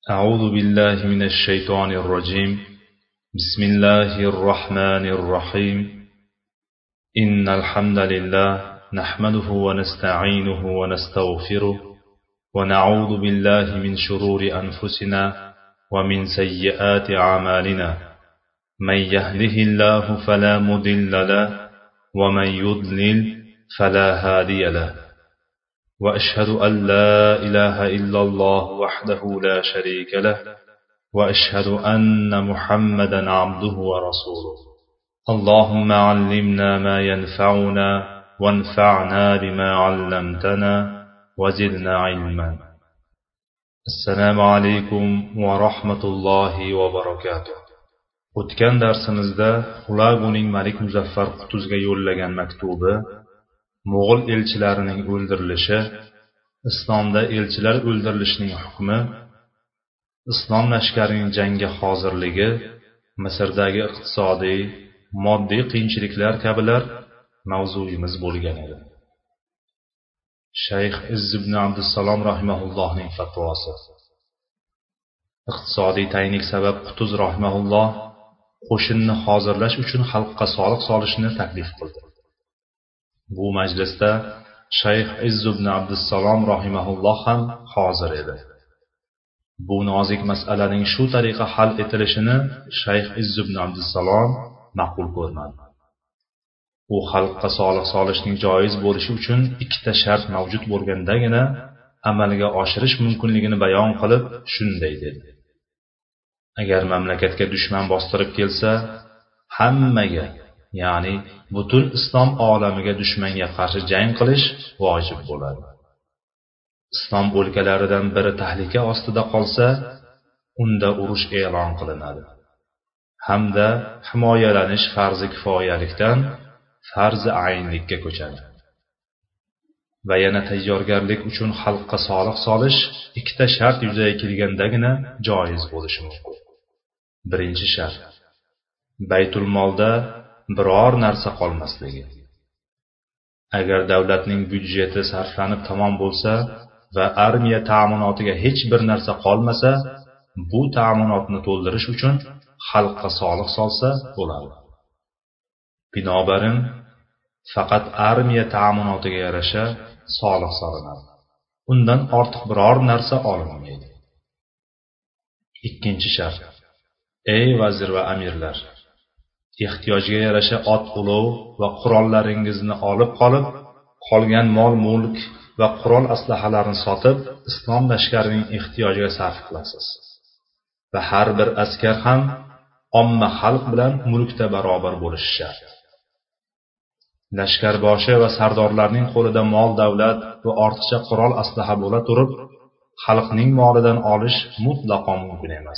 أعوذ بالله من الشيطان الرجيم. بسم الله الرحمن الرحيم. إن الحمد لله نحمده ونستعينه ونستغفره ونعوذ بالله من شرور أنفسنا ومن سيئات أعمالنا. من يهده الله فلا مضل له ومن يضلل فلا هادي له. وأشهد أن لا إله إلا الله وحده لا شريك له وأشهد أن محمدا عبده ورسوله. اللهم علمنا ما ينفعنا وانفعنا بما علمتنا وزدنا علما. السلام عليكم ورحمة الله وبركاته. O'tgan darsimizda Xulaguning Malik Muzaffar Qutuzga yo'llagan maktubi, Mo'g'ul elchilarining o'ldirilishi, islomda elchilar o'ldirilishining hukmi, islom lashkarining jangga hozirligi, Misrdagi iqtisodiy, moddiy qiyinchiliklar kabilar mavzuyimiz bo'lgan edi. Shayx Izz ibn Abdussalom rahimahullohning fatvosi. Iqtisodiy tanglik sabab Qutuz rahimahulloh qo'shinni hozirlash uchun xalqqa soliq solishni taklif qildi. Bu majlisda Shayx Izz ibn Abdussalom rahimahulloh ham hozir edi. Bu nozik masalaning shu tariqa hal etilishini Shayx Izz ibn Abdussalom ma'qul ko'rmadi. U xalqqa soliq solishning joiz bo'lishi uchun ikkita shart mavjud bo'lgandagina amalga oshirish mumkinligini bayon qilib shunday dedi: agar mamlakatga dushman bostirib kelsa, hammaga, ya'ni butun islom olamiga dushmanga qarshi jang qilish vojib bo'ladi. Islom o'lkalaridan biri tahlika ostida qolsa, unda urush e'lon qilinadi. Hamda himoyalanish farzi kifoyalikdan farzi aynlikka ko'chadi. Va yana tayyorgarlik uchun xalqqa soliq solish ikkita shart yuzaga kelgandagina joiz bo'lishi mumkin. Birinchi shart: Baytul molda biror narsa qolmasligi. Agar davlatning byudjeti sarflanib tamom bo'lsa va armiya ta'minotiga hech bir narsa qolmasa, bu ta'minotni to'ldirish uchun xalqqa soliq solsa bo'ladi. Binobarin, faqat armiya ta'minotiga yarasha soliq solinadi. Undan ortiq biror narsa olinmaydi. Ikkinchi shart: ey vazir va amirlar, ehtiyojga yarasha ot ulov va qurollaringizni olib qolib, qolgan mol-mulk va qurol aslahalarni sotib, islom lashkarining ehtiyojiga sarf qilasiz. Va har bir askar ham omma xalq bilan mulkda barobar bo'lishi shart. Lashkarboshi va sardorlarning qo'lida mol davlat va ortiqcha qurol aslaha bo'la turib, xalqning molidan olish mutlaqo mumkin emas.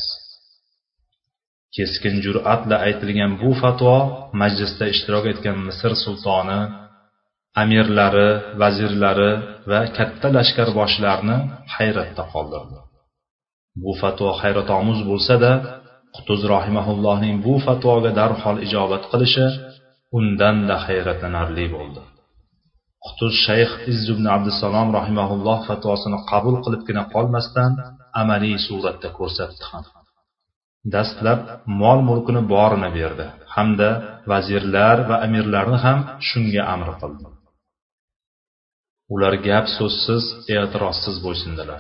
Keskin jur'atla aytilgan bu fatvo majlisda ishtirok etgan Misr sultoni, amirlari, vazirlari va katta lashkarboshilarni hayratda qoldirdi. Bu fatvo hayratomuz bo'lsa-da, Qutuz rahimahullohning bu fatvoga darhol ijobat qilishi undan-da hayratlanarli bo'ldi. Qutuz Shayx Izz ibn Abdussalom rahimahulloh fatvosini qabul qilibgina qolmasdan, amaliy suratda ko'rsatdi ham. Dastlab mol mulkini borini berdi hamda vazirlar va amirlarni ham shunga amr qildi. Ular gap so'zsiz, e'tirozsiz bo'ysundilar.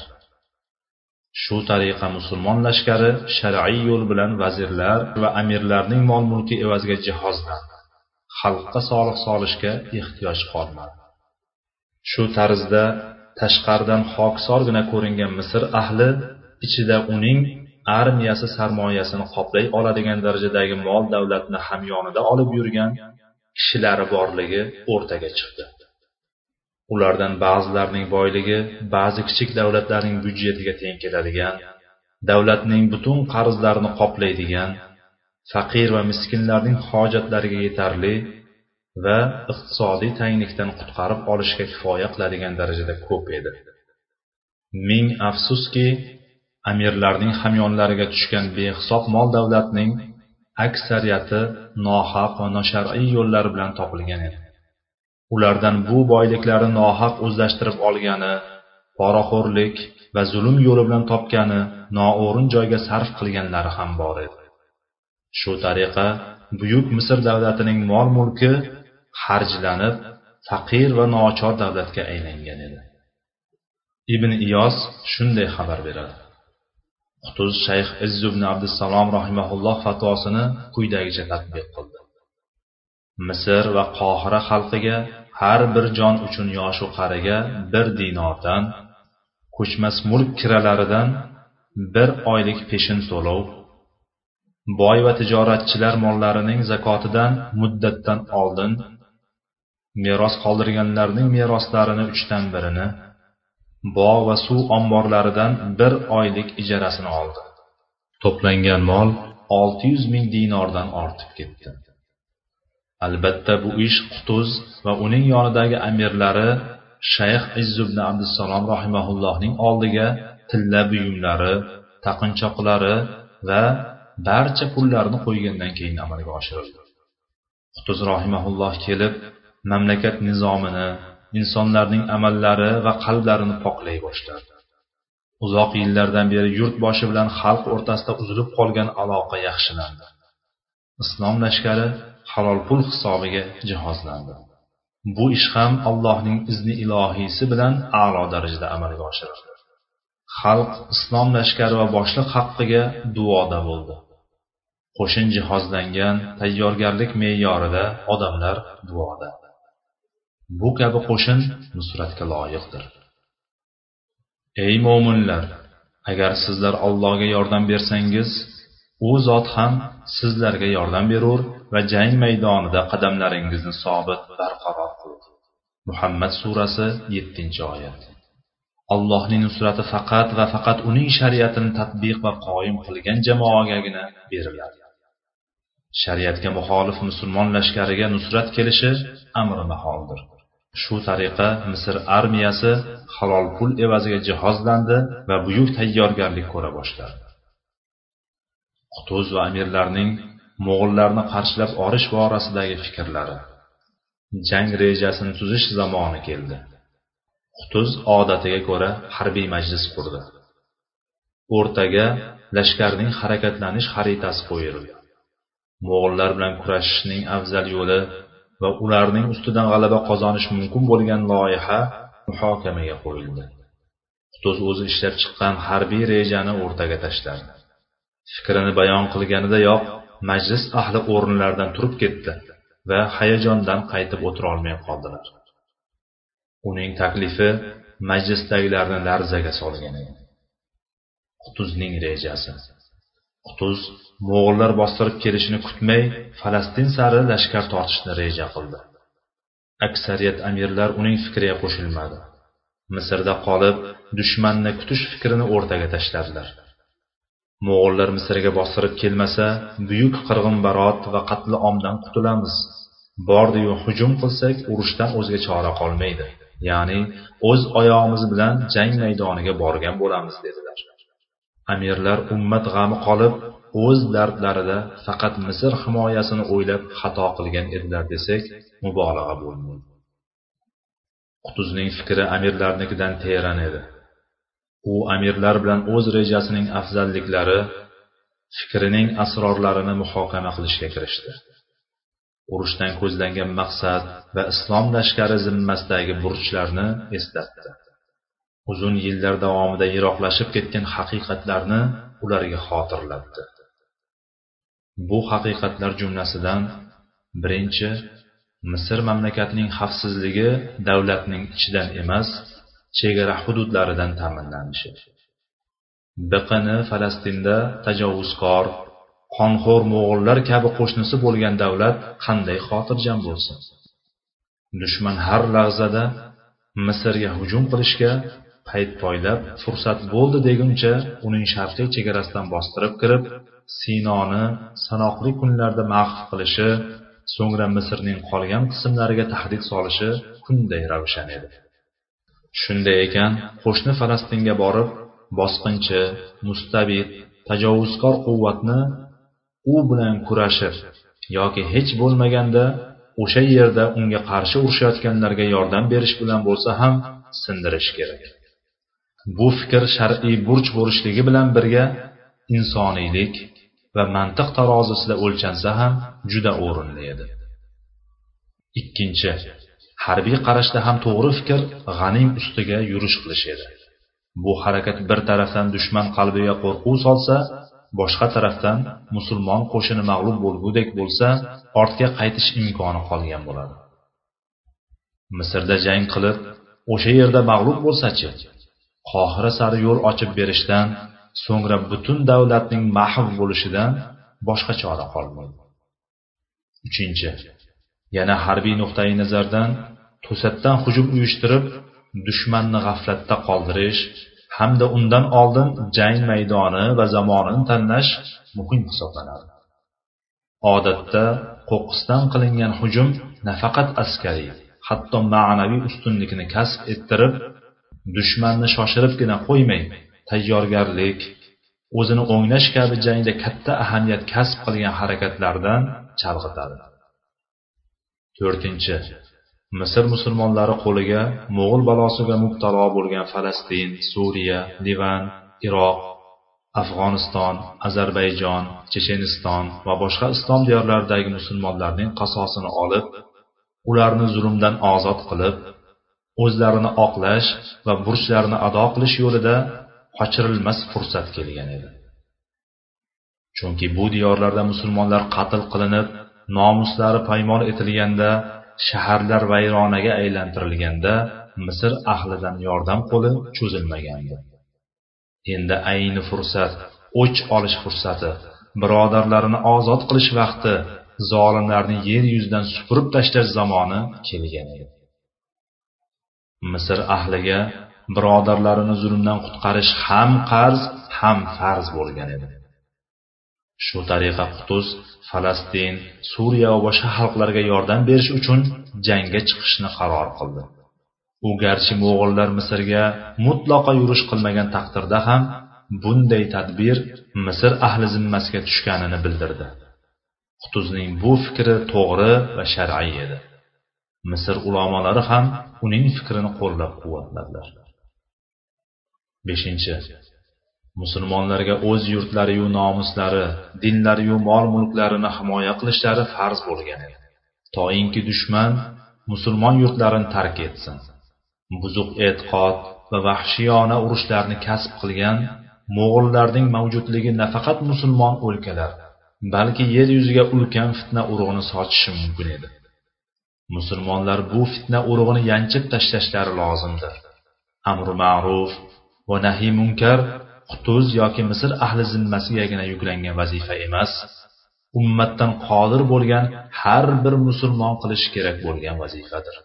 Shu tariqa musulmon lashkari shar'iy yo'l bilan vazirlar va amirlarning mol mulki evaziga jihozlandi. Xalqqa soliq solishga ehtiyoj qolmadi. Shu tarzda tashqaridan xokisorgina ko'ringan Misr ahli ichida uning armiyasi sarmoyasini qoplay oladigan darajadagi mol davlatni hamyonida olib yurgan kishilari borligi o'rtaga chiqdi. Ulardan ba'zilarining boyligi ba'zi kichik davlatlarning byudjetiga teng keladigan, davlatning butun qarzlarini qoplaydigan, faqir va miskinlarning hojatlariga yetarli va iqtisodiy tanglikdan qutqarib olishga kifoya qiladigan darajada ko'p edi. Ming afsuski, amirlarning hamyonlariga tushgan behisob mol davlatning aksariyati nohaq va noshar'iy yo'llar bilan topilgan edi. Ulardan bu boyliklari nohaq o'zlashtirib olgani, poraxo'rlik va zulm yo'li bilan topgani noo'rin joyga sarf qilganlari ham bor edi. Shu tariqa buyuk Misr davlatining mol-mulki harjlanib, faqir va nochor davlatga aylangan edi. Ibn Iyos shunday xabar beradi. Qutuz Shayx Izz ibn Abdussalom rahimahulloh fatvosini quyidagicha tatbiq qildi. Misr va Qohira xalqiga har bir jon uchun yoshu qariga 1 dinordan, ko'chmas mulk kiralaridan 1 oylik peshin to'lov, boy va tijoratchilar mollarining zakotidan muddatdan oldin, meros qoldirganlarning meroslarini 3dan 1-ni, bog' va suv omborlaridan 1 oylik ijarasini oldi. To'plangan mol 600 ming dinordan ortib ketdi. Albatta bu ish Qutuz va uning yonidagi amirlari Shayx Izz ibn Abdussalom rahimahullohning oldiga tilla buyumlari, taqinchoqlari va barcha pullarni qo'ygandan keyin amalga oshirildi. Qutuz rahimahulloh kelib, mamlakat nizomini, insonlarning amallari va qalblarini poklay boshladi. Uzoq yillardan beri yurtboshi bilan xalq o'rtasida uzilib qolgan aloqa yaxshilandi. Islom lashkari halol pul hisobiga jihozlandi. Bu ish ham Allohning izni ilohiysi bilan a'lo darajada amalga oshirildi. Xalq islom lashkari va boshliq haqqiga duoda bo'ldi. Qo'shin jihozlangan, tayyorgarlik me'yorida odamlar duoda. Bu kabi qo'shin nusratga loyiqdir. Ey mo'minlar, agar sizlar Allohga yordam bersangiz, u zot ham sizlarga yordam berur va jang maydonida qadamlaringizni sobit barqaror qilur. Muhammad surasi 7-oyat. Allohning nusrati faqat va faqat uning shariatini tatbiq va qoyim qilgan jamoagagina beriladi. Shariatga muxolif musulmon lashkariga nusrat kelishi amri maholdir. Shu tariqa Misr armiyasi halol pul evaziga jihozlandi va buyuk tayyorgarlik ko'ra boshladi. Qutuz va amirlarning mo'g'ullarni qarshilab olish borasidagi fikrlari. Jang rejasini tuzish zamoni keldi. Qutuz odatiga ko'ra harbiy majlis qurdi. O'rtaga lashkarning harakatlanish xaritasi qo'yildi. Mo'g'ullar bilan kurashishning afzal yo'li va ularning ustidan g'alaba qozonish mumkin bo'lgan loyiha muhokamaga qo'yildi. Qutuz o'zi ishlab chiqqan harbiy rejani o'rtaga tashladi. Fikrini bayon qilganidayoq majlis ahli o'rinlaridan turib ketdi va hayajondan qaytib o'tira olmay qoldilar. Uning taklifi majlisdagilarni larzaga solgan edi. Qutuzning rejasi. Qutuz mo'g'ullar bostirib kelishini kutmay, Falastin sari lashkar tortishni reja qildi. Aksariyat amirlar uning fikriga qo'shilmadi. Misrda qolib, dushmanni kutish fikrini o'rtaga tashladilar. Mo'g'ullar Misrga bostirib kelmasa, buyuk qirg'inbarot va qatl omdan qutulamiz. Bordi-yu hujum qilsak, urushdan o'zga chora qolmaydi. Ya'ni o'z oyog'imiz bilan jang maydoniga borgan bo'lamiz dedilar. Amirlar ummat g'ami qolib, o'z dardlarida faqat Misr himoyasini o'ylab xato qilgan edilar desak, mubolag'a bo'lmaydi. Qutuzning fikri amirlarnikidan teran edi. U amirlar bilan o'z rejasining afzalliklari, fikrining asrorlarini muhokama qilishga kirishdi. Urushdan ko'zlangan maqsad va islom lashkari zimmasidagi burchlarni eslatdi. Uzun yillar davomida yiroqlashib ketgan haqiqatlarni ularga xotirlatdi. Bu haqiqatlar jumlasidan birinchi, Misr mamlakatining xavfsizligi davlatning ichidan emas, chegara hududlaridan ta'minlanishi. Biqini Falastinda tajovuzkor, qonxo'r mo'g'ullar kabi qo'shnisi bo'lgan davlat qanday xotirjam bo'lsin? Dushman har lahzada Misrga hujum qilishga payt poylab fursat bo'ldi deguncha uning sharqiy chegarasidan bostirib kirib, Sinoni sanoqli kunlarda mahv qilishi, so'ngra Misrning qolgan qismlariga tahdid solishi kunday ravshan edi. Shunday ekan, qo'shni Falastinga borib, bosqinchi, mustabid, tajovuzkor quvvatni u bilan kurashib yoki hech bo'lmaganda o'sha yerda unga qarshi urushayotganlarga yordam berish bilan bo'lsa ham sindirish kerak. Bu fikr shar'iy burch bo'lishligi bilan birga insoniylik va mantiq tarozisida o'lchansa ham juda o'rinli edi. Ikkinchi, harbiy qarashda ham to'g'ri fikr g'anim ustiga yurish qilish edi. Bu harakat bir tarafdan dushman qalbiga qo'rquv solsa, boshqa tarafdan musulmon qo'shini mag'lub bo'lgudek bo'lsa, ortga qaytish imkoni qolgan bo'ladi. Misrda jang qilib, o'sha yerda mag'lub bo'lsa-chi, Qohira sari yo'l ochib berishdan, so'ngra butun davlatning mahv bo'lishidan boshqa chora qolmaydi. Uchinchi, yana harbiy nuqtai nazardan to'satdan hujum uyushtirib, dushmanni g'aflatda qoldirish hamda undan oldin jang maydoni va zamonini tanlash muhim hisoblanadi. Odatda qo'qqisdan qilingan hujum nafaqat askariy, hatto ma'naviy ustunlikni kasb ettirib, dushmanni shoshiribgina qo'ymay, tayyorgarlik, o'zini o'nglash kabi jangda katta ahamiyat kasb qilgan harakatlardan chalg'itadi. To'rtinchi, Misr musulmonlari qo'liga Mo'g'ul balosiga mubtalo bo'lgan Falastin, Suriya, Livan, Iroq, Afg'oniston, Ozarbayjon, Checheniston va boshqa islom diyorlaridagi musulmonlarning qasosini olib, ularni zulmdan ozod qilib, o'zlarini oqlash va burchlarini ado qilish yo'lida qochirilmas fursat kelgan edi. Chunki bu diyorlarda musulmonlar qatl qilinib, nomuslari paymol etilganda, shaharlar vayronaga aylantirilganda Misr ahlidan yordam qo'li cho'zilmagandi. Endi ayni fursat, o'ch olish fursati, birodarlarini ozod qilish vaqti, zolimlarni yer yuzidan supurib tashlash zamoni kelgan edi. Misr ahliga birodarlarini zulmdan qutqarish ham qarz, ham farz bo'lgan edi. Shu tariqa Qutuz Falastin, Suriya va boshqa xalqlarga yordam berish uchun jangga chiqishni qaror qildi. U garchi Mo'g'ullar Misrga mutlaqo yurish qilmagan taqdirda ham bunday tadbir Misr ahli zimmasiga tushganini bildirdi. Qutuzning bu fikri to'g'ri va shar'iy edi. Misr ulamolari ham uning fikrini qo'llab-quvvatladilar. 5. Musulmonlarga o'z yurtlari-yu nomuslari, dinlari-yu mol-mulklarini himoya qilishlari farz bo'lgan edi. Toinki dushman musulmon yurtlarini tark etsin. Buzuq e'tiqod va vahshiyona urushlarni kasb qilgan Mo'g'ullarning mavjudligi nafaqat musulmon o'lkalar, balki yer yuziga ulkan fitna urug'ini sochishi mumkin edi. Musulmonlar bu fitna urug'ini yanchib tashlashlari lozimdir. Amr ma'ruf va nahiy munkar Qutuz yoki Misr ahli zimmasigagina yuklangan vazifa emas, ummatdan qodir bo'lgan har bir musulmon qilish kerak bo'lgan vazifadir.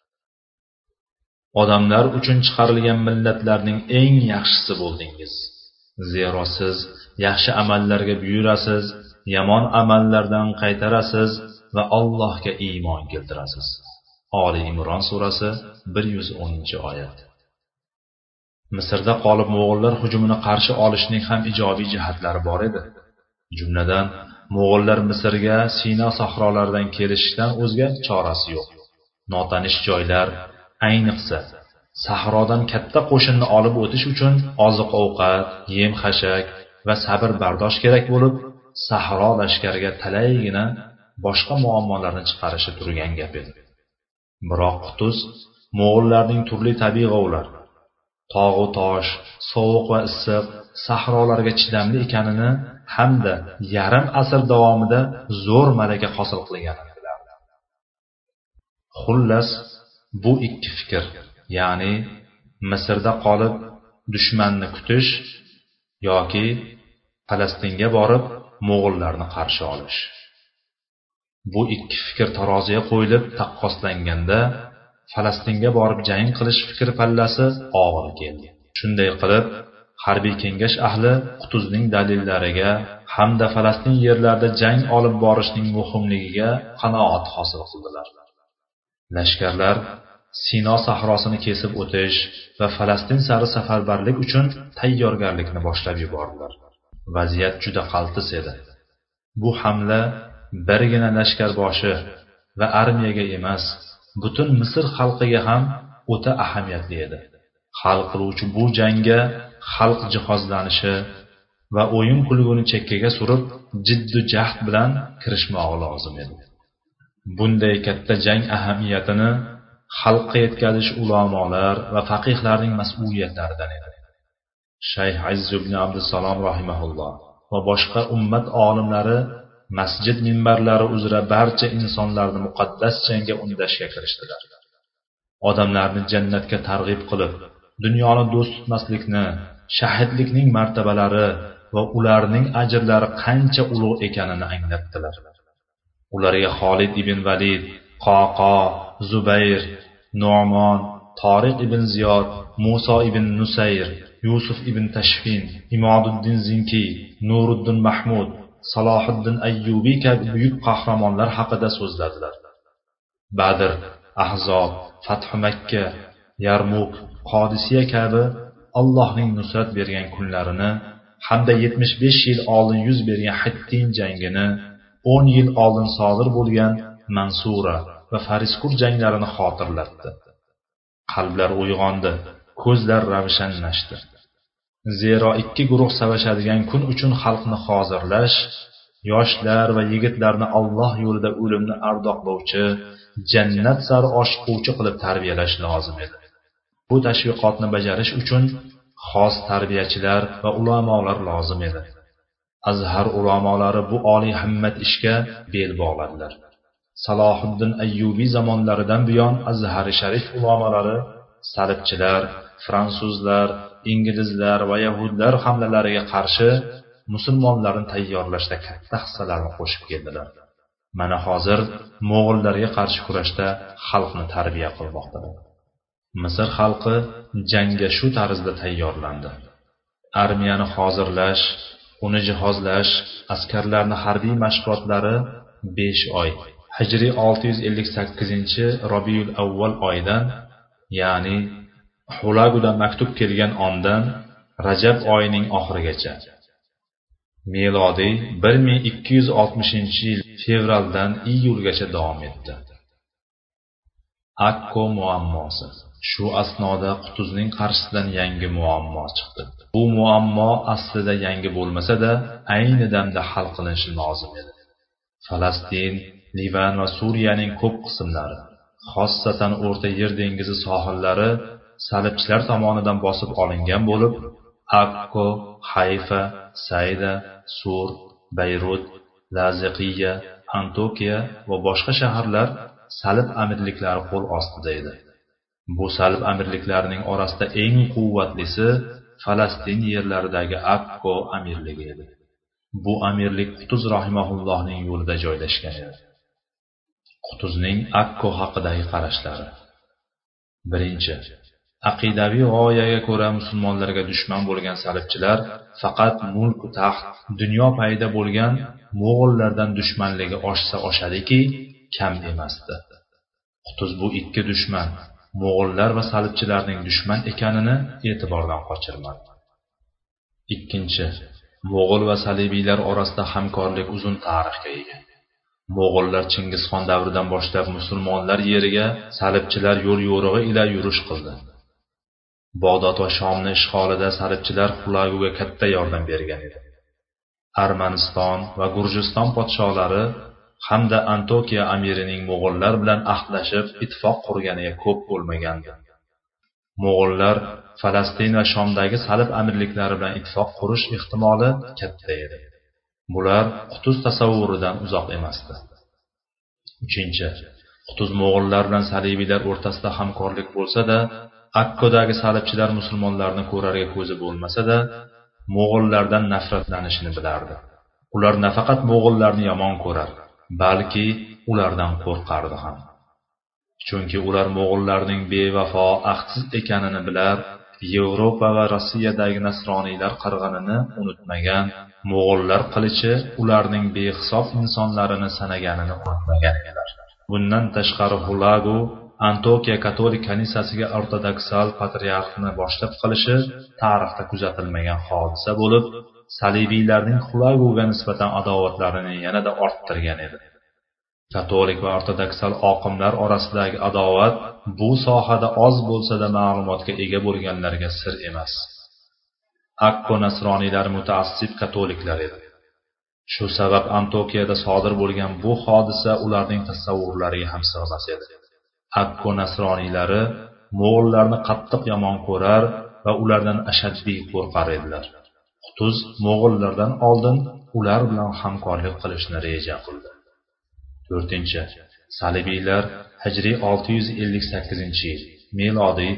Odamlar uchun chiqarilgan millatlarning eng yaxshisi bo'ldingiz. Zero siz yaxshi amallarga buyurasiz, yomon amallardan qaytarasiz va Allohga iymon keltirasiz. Oli Imron surasi 110-oyat. Misrda qolib Mo'g'ullar hujumini qarshi olishning ham ijobiy jihatlari bor edi. Jumladan, Mo'g'ullar Misrga Sino sahrolaridan kelishdan o'zga chorasi yo'q. Notanish joylar, ayniqsa sahrodan katta qo'shinni olib o'tish uchun oziq-ovqat, yem-xashak va sabr-bardosh kerak bo'lib, sahro lashkariga talaygina boshqa muammolarni chiqarishi turgan gap edi. Biroq Qutuz Mo'g'ullarning turli tabiiy g'ovlar, tog'u tosh, sovuq va issiq sahrolarga chidamli ekanini hamda yarim asr davomida zo'r malaka hosil qilganini bilardi. Xullas, bu ikki fikr, ya'ni Misrda qolib dushmanni kutish yoki Falastinga borib Mo'g'ullarni qarshi olish. Bu ikki fikr taroziga qo'yilib taqqoslanganda Falastinga borib jang qilish fikr pallasi og'ir keldi. Shunday qilib, harbiy kengash ahli Qutuzning dalillariga hamda Falastin yerlarida jang olib borishning muhimligiga qanoat hosil qildilar. Lashkarlar Sino sahrosini kesib o'tish va Falastin sari safarbarlik uchun tayyorgarlikni boshlab yubordilar. Vaziyat juda qaltis edi. Bu hamla birgina lashkarboshi va armiyaga emas, butun Misr xalqiga ham o'ta ahamiyatli edi. Hal qiluvchi bu jangga xalq jihozlanishi va o'yin kulguni chekkaga surib, jiddu jahd bilan kirishmog'i lozim edi. Bunday katta jang ahamiyatini xalqqa yetkazish ulamolar va faqihlarning mas'uliyatlaridan edi. Shayx Izz ibn Abdussalom rahimahulloh va boshqa ummat olimlari masjid minbarlari uzra barcha insonlarni muqaddas jangga undashga kirishdilar. Odamlarni jannatga targ'ib qilib, dunyoni do'st tutmaslikni, shahidlikning martabalari va ularning ajrlari qancha ulug' ekanini anglatdilar. Ularga Xolid ibn Valid, Qoqo, Zubayr, Nu'mon, Tariq ibn Ziyod, Musa ibn Nusayr, Yusuf ibn Tashfin, Imoduddin Zinki, Nuruddin Mahmud, Salohiddin Ayyubi kabi buyuk qahramonlar haqida so'zladilar. Badr, Ahzob, Fath Makka, Yarmuk, Qodisiya kabi Allohning nusrat bergan kunlarini hamda 75 yil oldin yuz bergan Hittin jangini, 10 yil oldin sodir bo'lgan Mansura va Fariskur janglarini xotirlatdi. Qalblar uyg'ondi, ko'zlar ravshanlashdi. Zero ikki guruh savashadigan kun uchun xalqni hozirlash, yoshlar va yigitlarni Alloh yo'lida o'limni ardoqlovchi, jannat sari oshiquvchi qilib tarbiyalash lozim edi. Bu tashviqotni bajarish uchun xos tarbiyachilar va ulamolar lozim edi. Azhar ulamolari bu oliy himmat ishga bel bog'ladilar. Salohiddin Ayyubiy zamonlaridan buyon Azhar sharif ulamolari salibchilar, fransuzlar, inglizlar va yahudlar hamlalariga qarshi musulmonlarni tayyorlashda katta hissalarni qo'shib keldilar. Mana hozir mo'g'ullarga qarshi kurashda xalqni tarbiya qilmoqdalar. Misr xalqi jangga shu tarzda tayyorlandi. Armiyani hozirlash, uni jihozlash, askarlarni harbiy mashg'ulotlari 5 oy, Hijriy 658 Rabiul Avval oyidan, ya'ni Hulagudan maktub kelgan ondan Rajab oyining oxirigacha, milodiy 1260-yil fevraldan iyulgacha davom etdi. Akko muammosi. Shu asnoda Qutuzning qarshisidan yangi muammo chiqdi. Bu muammo aslida yangi bo'lmasa-da, ayni damda hal qilinishi lozim edi. Falastin, Livan va Suriyaning ko'p qismlari, xossatan O'rta Yer dengizi sohillari salibchilar tomonidan bosib olingan bo'lib, Akko, Hayfa, Sayda, Sur, Bayrut, Laziqiya, Antokiya va boshqa shaharlar salib amirliklari qo'l ostida edi. Bu salib amirliklarining orasida eng quvvatlisi Falastin yerlaridagi Akko amirligi edi. Bu amirlik Qutuz rahimahullohning yo'lida joylashgan edi. Qutuzning Akko haqidagi qarashlari. 1. Aqidaviy g'oyaga ko'ra musulmonlarga dushman bo'lgan salibchilar faqat mulk va taxt, dunyo payda bo'lgan mo'g'ullardan dushmanligi oshsa oshadiki, kam emasdi. Qutuz bu ikki dushman, mo'g'ullar va salibchilarning dushman ekanini e'tibordan qochirmadi. 2. Mo'g'ul va salibiylar orasida hamkorlik uzun tarixga ega. Mo'g'ullar Chingizxon davridan boshlab musulmonlar yeriga salibchilar yo'l yo'rig'i ila yurish qildi. Bag'dod va Shomni ishg'olida salibchilar Xulaguga katta yordam bergan edi. Armaniston va Gurjiston podsholari hamda Antokiya amirining mo'g'ullar bilan ahdlashib ittifoq qurganiga ko'p bo'lmagandi. Mo'g'ullar Falastin va Shomdagi salib amirliklari bilan ittifoq qurish ehtimoli katta edi. Bular Qutuz tasavvuridan uzoq emasdi. 3. Qutuz mo'g'ullar bilan salibiylar o'rtasida hamkorlik bo'lsa-da, Akkodagi salibchilar musulmonlarni ko'rarga ko'zi bo'lmasa-da, mo'g'ullardan nafratlanishini bilardi. Ular nafaqat mo'g'ullarni yomon ko'rar, balki ulardan qo'rqardi ham. Chunki ular mo'g'ullarning bevafo, ahdsiz ekanini bilar, Yevropa va Rossiyadagi nasroniylar qirg'inini unutmagan, mo'g'ullar qilichi ularning behisob insonlarini sanaganini unutmagan edilar. Bundan tashqari Xulagu Antokiya katolik kanisasiga ortodoksal patriarxni boshliq qilishi tarixda kuzatilmagan hodisa bo'lib, salibiylarning Xulaguga nisbatan adovatlarini yanada orttirgan edi. Katolik va ortodoksal oqimlar orasidagi adovat bu sohada oz bo'lsa-da ma'lumotga ega bo'lganlarga sir emas. Akko nasroniylar mutaassib katoliklar edi. Shu sabab Antokiyada sodir bo'lgan bu hodisa ularning tasavvurlariga ham sig'mas edi. Akko nasroniylari mo'g'ullarni qattiq yomon ko'rar va ulardan ashaddiy qo'rqar edilar. Qutuz mo'g'ullardan oldin ular bilan hamkorlik qilishni reja qildi. 4. Salibiylar hijriy 658-yil, milodiy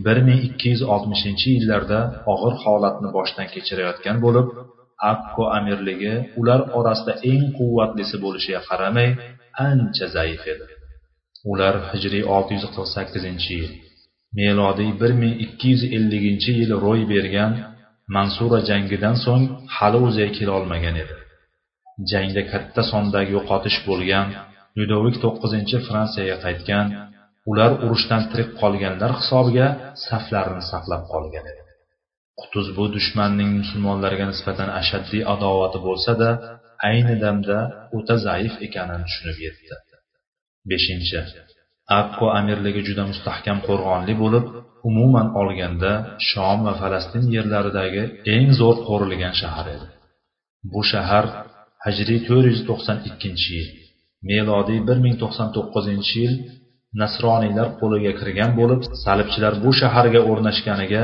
1260-yillarda og'ir holatni boshdan kechirayotgan bo'lib, Akko amirligi ular orasida eng quvvatlisi bo'lishiga qaramay, ancha zaif edi. Ular hijriy 648-yil, milodiy 1250-yil ro'y bergan Mansura jangidan so'ng hali o'ziga kela olmagan edi. Jangda katta sondagi yo'qotish bo'lgan, Lyudovik 9 Fransiyaga qaytgan, ular urushdan tirik qolganlar hisobiga saflarini saqlab qolgan edi. Qutuz bu dushmanning musulmonlarga nisbatan ashaddiy adovati bo'lsa-da, ayni damda o'ta zaif ekanini tushunib yetdi. 5. Akko amirligi juda mustahkam qo'rg'onli bo'lib, umuman olganda Shom va Falastin yerlaridagi eng zo'r qo'rilgan shahar edi. Bu shahar hijriy 492-yil, milodiy 1099-yil nasroniylar qo'liga kirgan bo'lib, salibchilar bu shaharga o'rnashganiga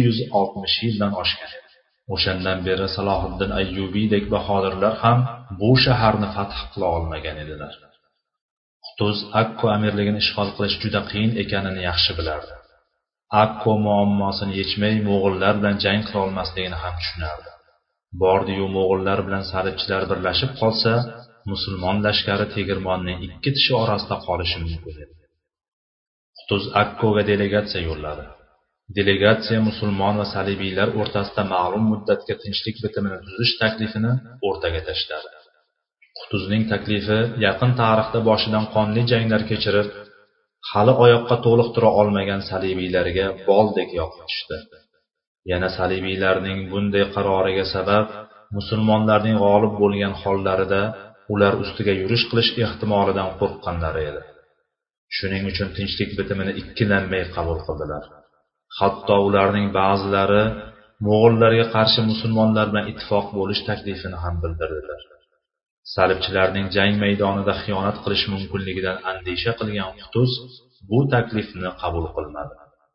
160 yildan oshgan edi. O'shandan beri Salohiddin Ayyubiydek bahodirlar ham bu shaharni fath qila olmagan edilar. Qutuz Akko amirligini ishg'ol qilish juda qiyin ekanini yaxshi bilardi. Akko muammosini yechmay mo'g'ullar bilan jang qila olmasligini ham tushunardi. Bordi-yu mo'g'ullar bilan salibchilar birlashib qolsa, musulmon lashkari tegirmonning ikki tishi orasida qolishi mumkin edi. Qutuz Akkoga delegatsiya yo'lladi. Delegatsiya musulmon va salibiylar o'rtasida ma'lum muddatga tinchlik bitimini tuzish taklifini o'rtaga tashladi. Qutuzning taklifi yaqin tarixda boshidan qonli janglar kechirib, hali oyoqqa to'liq tura olmagan salibiylarga boldek yoqib tushdi. Yana salibiylarning bunday qaroriga sabab musulmonlarning g'olib bo'lgan hollarida ular ustiga yurish qilish ehtimolidan qo'rqqanlari edi. Shuning uchun tinchlik bitimini ikkilanmay qabul qildilar. Hatto ularning ba'zilari mo'g'ullarga qarshi musulmonlar bilan ittifoq bo'lish taklifini ham bildirdilar. Salibchilarning jang maydonida xiyonat qilish mumkinligidan andisha qilgan Qutuz bu taklifni qabul qilmadi.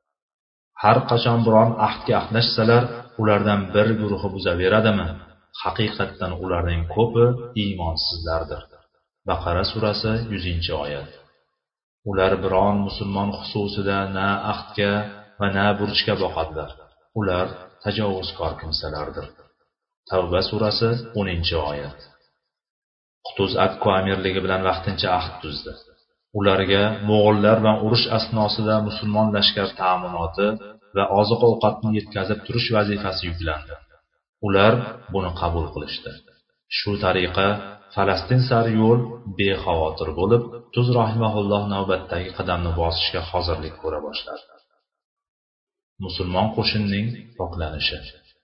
Har qachon biron ahdga ahdlashsalar, ulardan bir guruhi buzaveradimi? Haqiqatdan ularning ko'pi iymonsizlardir. Baqara surasi 100-oyat. Ular biron musulmon xususida na ahdga va na burchga boqadilar. Ular tajovuzkor kimsalardir. Tavba surasi 10-oyat. Qutuz Akko amirligi bilan vaqtincha ahd tuzdi. Ularga mo'g'ullar bilan urush asnosida musulmon lashkar ta'minoti va oziq-ovqatni yetkazib turish vazifasi yuklandi. Ular buni qabul qilishdi. Shu tariqa Falastin sari yo'l bexavotir bo'lib, Qutuz rahimahulloh navbatdagi qadamni bosishga hozirlik ko'ra boshladi. Musulmon qo'shinning poklanishi.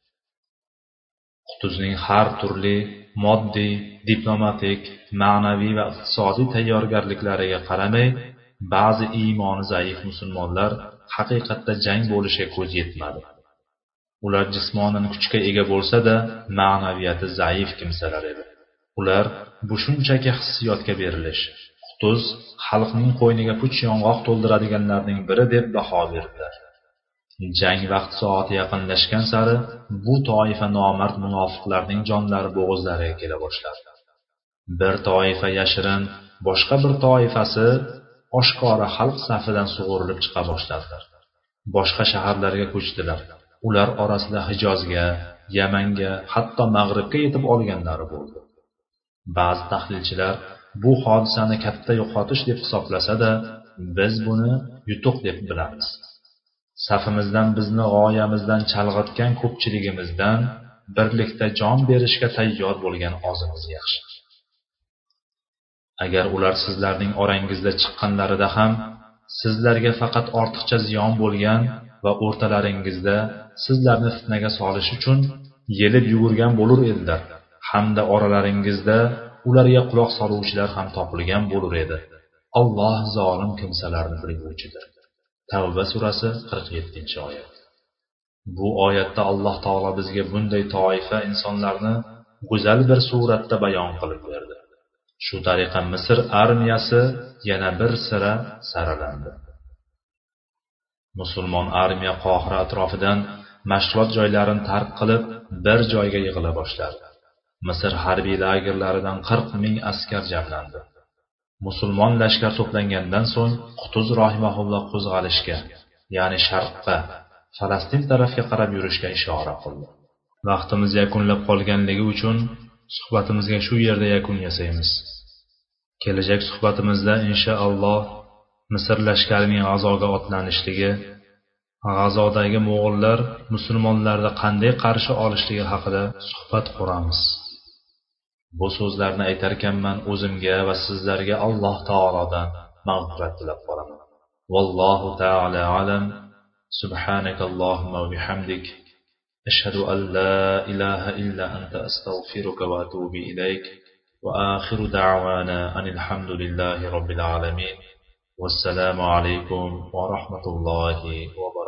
Qutuzning har turli moddiy, diplomatik, ma'naviy va iqtisodiy tayyorgarliklariga qaramay, ba'zi iymoni zaif musulmonlar haqiqatda jang bo'lishiga ko'z yetmadi. Ular jismonan kuchga ega bo'lsa-da, ma'naviyati zaif kimsalar edi. Ular bu shunchaki hissiyotga berilish. Qutuz xalqning qo'yniga puch yong'oq to'ldiradiganlarning biri deb baho berdilar. Jang vaqti soati yaqinlashgan sari bu toifa nomard munofiqlarning jonlari bo'g'izlariga kela boshladi. Bir toifa yashirin, boshqa bir toifasi oshkora xalq safidan sug'urilib chiqa boshladilar. Boshqa shaharlarga ko'chdilar. Ular orasida Hijozga, Yamanga, hatto Mag'ribga yetib olganlari bo'ldi. Ba'zi tahlilchilar bu hodisani katta yo'qotish deb hisoblasa-da, biz buni yutuq deb bilamiz. Safimizdan bizni g'oyamizdan chalg'itgan ko'pchiligimizdan birlikda jon berishga tayyor bo'lgan ozimiz yaxshi. Agar ular sizlarning orangizda chiqqanlarida ham sizlarga faqat ortiqcha ziyon bo'lgan va o'rtalaringizda sizlarni fitnaga solish uchun yelib yugurgan bo'lur edilar, hamda oralaringizda ularga quloq soluvchilar ham topilgan bo'lur edi. Alloh zolim kimsalarni bilguvchidir. Tavba surasi 47-oyat. Bu oyatda Alloh taolo bizga bunday toifa insonlarni go'zal bir suratda bayon qilib berdi. Shu tariqa Misr armiyasi yana bir sira saralandi. Musulmon armiya Qohira atrofidan mashg'ulot joylarini tark qilib bir joyga yig'ila boshladi. Misr harbiy lagerlaridan 40 ming askar jamlandi. Musulmon lashkar to'plangandan so'ng Qutuz rahimahulloh qo'zg'alishga, ya'ni sharqqa, Falastin tarafga qarab yurishga ishora qildi. Vaqtimiz yakunlab qolganligi uchun suhbatimizga shu yerda yakun yasaymiz. Kelajak suhbatimizda inshaalloh Misr lashkarining G'azoga otlanishligi, G'azodagi mo'g'ullar musulmonlarga qanday qarshi olishligi haqida suhbat quramiz. Bu so'zlarni aytarkanman o'zimga va sizlarga Alloh taolodan mag'firat tilab qolaman. Vallohu taala alam. Subhanakallohumma va bihamdik ashhadu an la ilaha illa anta astaghfiruka va atubu ilayk. Wa akhiru da'wana anil hamdulillahi robbil alamin. Wassalamu alaykum wa rahmatullahi wa barakatuh.